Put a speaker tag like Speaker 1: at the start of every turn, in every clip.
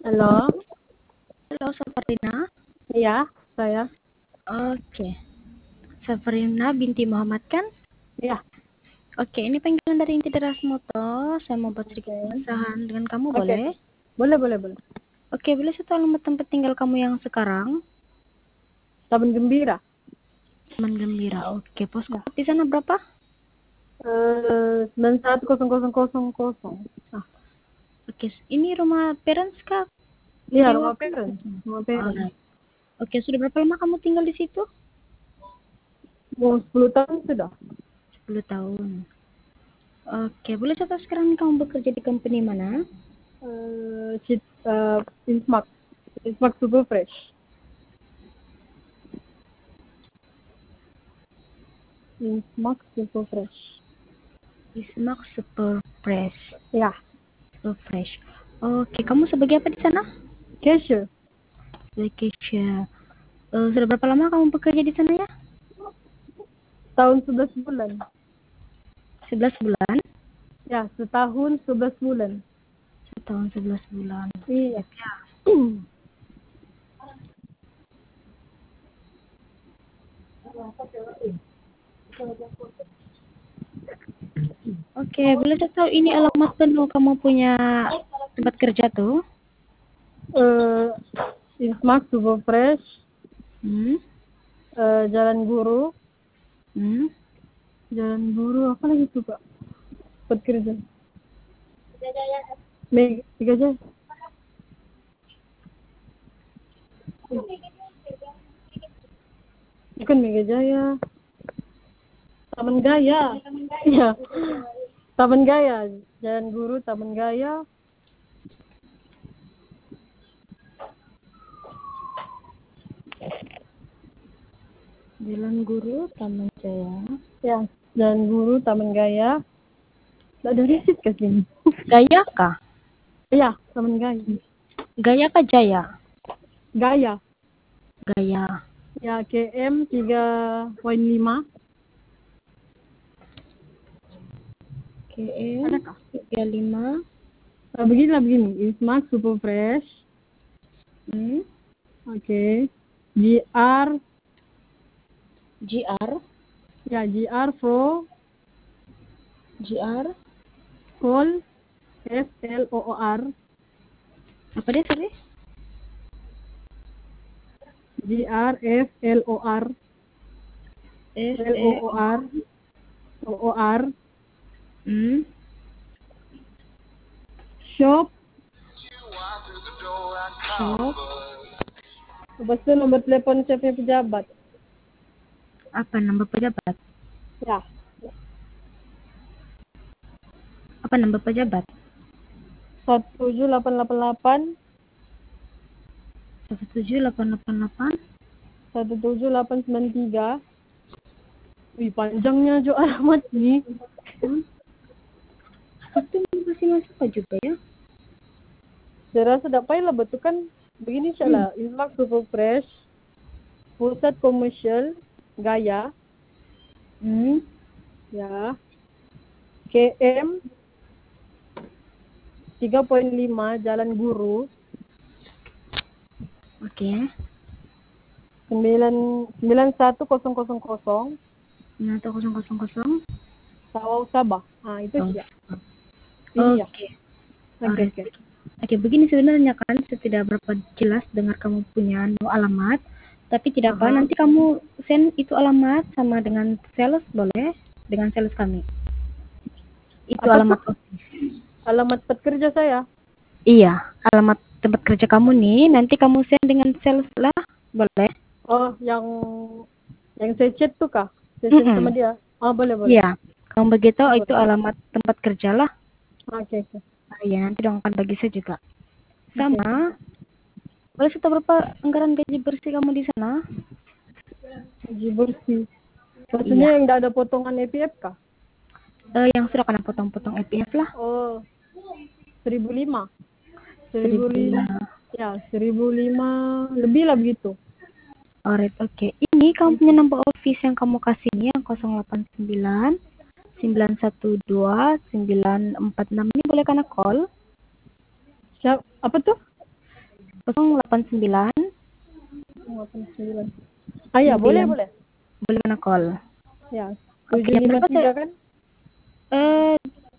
Speaker 1: Halo,
Speaker 2: Halo, Safarina.
Speaker 1: iya saya.
Speaker 2: Oke, Safarina binti Muhammad kan?
Speaker 1: Iya,
Speaker 2: Oke, ini panggilan dari Inti Deras Moto. Saya mau buat sedikit
Speaker 1: oke.
Speaker 2: permasalahan dengan kamu,
Speaker 1: Oke,
Speaker 2: boleh?
Speaker 1: boleh, boleh, boleh.
Speaker 2: Oke, boleh satu alamat tempat tinggal kamu yang sekarang?
Speaker 1: Taman Gembira.
Speaker 2: Taman Gembira. Oke,
Speaker 1: Ya.
Speaker 2: poskode di sana berapa?
Speaker 1: 910000. Ah,
Speaker 2: Oke, ini rumah parents kah?
Speaker 1: iya
Speaker 2: Dewa
Speaker 1: rumah
Speaker 2: kah?
Speaker 1: parent. Rumah parent.
Speaker 2: Alright. Oke, sudah berapa lama kamu tinggal di situ?
Speaker 1: Mau 10 tahun sudah.
Speaker 2: 10 tahun. Oke, boleh contoh sekarang kamu bekerja di company mana?
Speaker 1: Insmak. Insmak Super Fresh. Insmak Super Fresh.
Speaker 2: Bismarck Super Fresh.
Speaker 1: Ya,
Speaker 2: Super Fresh. Oke, kamu sebagai apa di sana?
Speaker 1: cashier.
Speaker 2: Vacation. Sudah berapa lama kamu bekerja di sana ya?
Speaker 1: Tahun 11 bulan.
Speaker 2: 11 bulan?
Speaker 1: Ya, setahun 11 bulan.
Speaker 2: Setahun 11 bulan.
Speaker 1: Iya.
Speaker 2: Ya. Oke, boleh saya tahu ini alamat penuh kamu punya tempat kerja tuh?
Speaker 1: Insmak Super Fresh.
Speaker 2: Hmm?
Speaker 1: Jalan Guru.
Speaker 2: Hmm?
Speaker 1: Jalan Guru apa lagi tuh Pak? Tempat kerja. Tiga Jaya. Bukan Mega Jaya. Taman Gaya. Iya. Taman Gaya. Jalan Guru Taman Gaya.
Speaker 2: Jalan Guru, Taman Jaya.
Speaker 1: Ya, Jalan Guru Taman Gaya. Nggak ada riset ke sini.
Speaker 2: Gaya kah?
Speaker 1: Iya, Taman Gaya.
Speaker 2: Gaya kah Jaya?
Speaker 1: Gaya.
Speaker 2: Gaya.
Speaker 1: Ya, KM 3.5.
Speaker 2: KM
Speaker 1: Ada kah?
Speaker 2: 35.
Speaker 1: Begini. Ismak Super Fresh.
Speaker 2: Hmm?
Speaker 1: Oke. GR.
Speaker 2: GR.
Speaker 1: Ya, GR Pro.
Speaker 2: GR.
Speaker 1: Call. FLOOR.
Speaker 2: Apa dia tadi?
Speaker 1: GRFLOR.
Speaker 2: SE.
Speaker 1: LOOR. OOR.
Speaker 2: Hmm?
Speaker 1: Shop.
Speaker 2: Shop.
Speaker 1: Lepas itu nomor telepon saya punya pejabat.
Speaker 2: Apa nama pejabat?
Speaker 1: Ya,
Speaker 2: Apa nama pejabat?
Speaker 1: 17888
Speaker 2: 17888.
Speaker 1: 17893. Wih, panjangnya Jo alamat nih.
Speaker 2: Itu masih masuk apa juga ya?
Speaker 1: Saya rasa dapat lah betul kan. Begini salah. Ismak Super Fresh. Pusat Komersial Gaya.
Speaker 2: Hmm?
Speaker 1: Ya. KM 3.5 Jalan Guru.
Speaker 2: Oke.
Speaker 1: 91000.
Speaker 2: 91000.
Speaker 1: Sawau Sabah. Ah, itu
Speaker 2: Oh.
Speaker 1: dia. Ini ya.
Speaker 2: Oke.
Speaker 1: Oke,
Speaker 2: Alright.
Speaker 1: oke.
Speaker 2: Oke, begini sebenarnya kan saya tidak berapa jelas dengar kamu punya alamat, tapi tidak apa,
Speaker 1: Aha.
Speaker 2: nanti kamu send itu alamat sama dengan sales boleh, dengan sales kami. Itu
Speaker 1: Apa tuh?
Speaker 2: alamat office.
Speaker 1: Alamat tempat kerja saya.
Speaker 2: Iya, alamat tempat kerja kamu nih, nanti kamu send dengan sales lah, boleh?
Speaker 1: Oh, yang saya chat tuh kah? Saya chat sama
Speaker 2: Mm-mm.
Speaker 1: dia. Oh, boleh, boleh.
Speaker 2: Iya, kamu begitu
Speaker 1: Oh,
Speaker 2: itu
Speaker 1: boleh.
Speaker 2: alamat tempat kerja lah.
Speaker 1: Oke, oke.
Speaker 2: Iya, nanti dong akan bagi saya juga.
Speaker 1: Oke, oke.
Speaker 2: Sama, boleh serta berapa anggaran gaji bersih kamu di sana?
Speaker 1: Gaji bersih. Maksudnya
Speaker 2: Iya,
Speaker 1: yang tidak ada potongan EPF kah?
Speaker 2: yang sudah kena potong-potong EPF lah.
Speaker 1: Oh, 1.005. 1.005.
Speaker 2: 1.005.
Speaker 1: Ya, 1.005 lebih lah begitu.
Speaker 2: Alright, oke. Ini kamu punya nomor office yang kamu kasih ini yang 089 912 946 ini boleh kena call?
Speaker 1: Siap, apa tuh?
Speaker 2: 089
Speaker 1: 89. Ah ya, boleh
Speaker 2: 9
Speaker 1: boleh.
Speaker 2: boleh kena call.
Speaker 1: Ya.
Speaker 2: Oke, jam berapa
Speaker 1: 753 kan?
Speaker 2: eh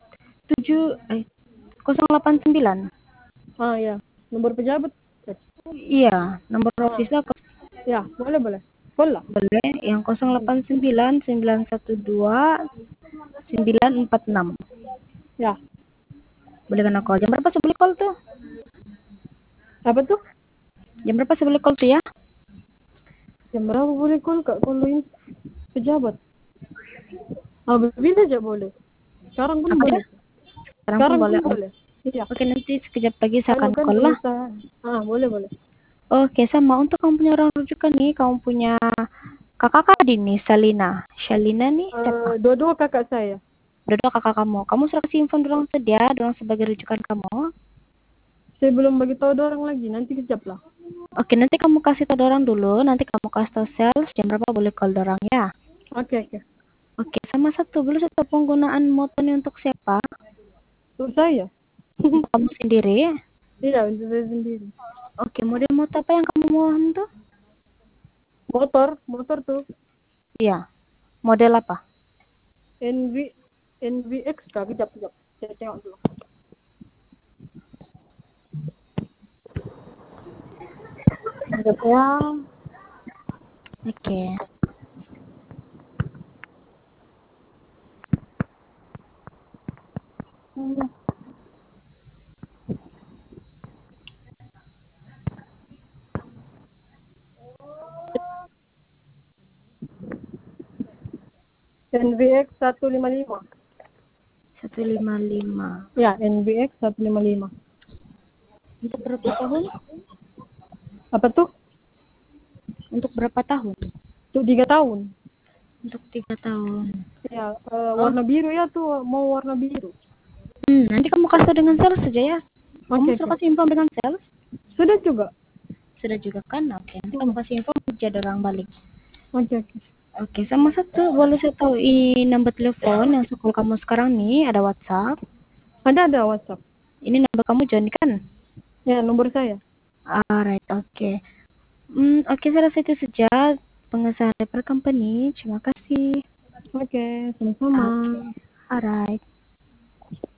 Speaker 2: 089.
Speaker 1: Ah ya. Nomor pejabat.
Speaker 2: Iya, nomor
Speaker 1: Ah,
Speaker 2: office lah.
Speaker 1: ya, boleh boleh. Call lah.
Speaker 2: Boleh, yang 089 912 946.
Speaker 1: Ya.
Speaker 2: Boleh kena call. Jam berapa saya boleh call tuh?
Speaker 1: Apa tuh?
Speaker 2: Jam berapa saya boleh call tuh ya?
Speaker 1: Jam berapa boleh call Kak? Kalau ini pejabat. Ah, bila aja boleh. Sekarang pun
Speaker 2: Apa ya?
Speaker 1: boleh.
Speaker 2: Sekarang pun
Speaker 1: Sekarang pun
Speaker 2: boleh.
Speaker 1: boleh. Iya.
Speaker 2: Oke, nanti sekejap lagi saya
Speaker 1: Anu
Speaker 2: akan
Speaker 1: kan
Speaker 2: call lah.
Speaker 1: tulisan. Ah, boleh boleh.
Speaker 2: Oke, sama untuk kamu punya orang rujukan nih, kamu punya kakak nih, Salina. Shalina nih siapa?
Speaker 1: Dua-dua kakak saya.
Speaker 2: Dua kakak kamu. Kamu sudah kasih info dorong sedia, dorong sebagai rujukan kamu.
Speaker 1: Saya belum bagi tahu orang lagi. Nanti kejap lah.
Speaker 2: Oke, nanti kamu kasih tahu dorang dulu, nanti kamu kasih tahu sales jam berapa boleh call dorang ya.
Speaker 1: Oke oke.
Speaker 2: Oke, sama satu, boleh satu penggunaan motor ini untuk siapa?
Speaker 1: Untuk saya.
Speaker 2: Untuk kamu sendiri.
Speaker 1: Iya, untuk saya sendiri.
Speaker 2: Oke, model motor apa yang kamu mau tuh?
Speaker 1: Motor tuh
Speaker 2: Iya, model apa?
Speaker 1: NV NVX kah? Kejap kejap. Saya tengok dulu. Kejap ya.
Speaker 2: Oke.
Speaker 1: NVX 155.
Speaker 2: 155.
Speaker 1: Ya, NVX 155.
Speaker 2: Untuk berapa tahun?
Speaker 1: Apa tuh?
Speaker 2: Untuk berapa tahun?
Speaker 1: Untuk 3 tahun.
Speaker 2: Untuk 3 tahun.
Speaker 1: Ya,
Speaker 2: Oh,
Speaker 1: warna biru ya tuh. Mau warna biru.
Speaker 2: nanti kamu kasih tahu dengan sales saja ya. Kamu
Speaker 1: Oke
Speaker 2: sudah
Speaker 1: oke.
Speaker 2: kasih info dengan sales?
Speaker 1: Sudah juga.
Speaker 2: Sudah juga kan? Oke, nanti kamu kasih info jadi orang balik.
Speaker 1: Oke oke.
Speaker 2: Oke, sama satu, boleh saya tahu nomor telepon yang sekolah kamu sekarang nih, ada WhatsApp.
Speaker 1: Ada WhatsApp.
Speaker 2: Ini nomor kamu Johnny kan?
Speaker 1: Ya, nomor saya.
Speaker 2: Alright, oke. Oke, saya rasa itu saja pengesahan per company. Terima kasih.
Speaker 1: Oke, sama-sama.
Speaker 2: Oke, alright.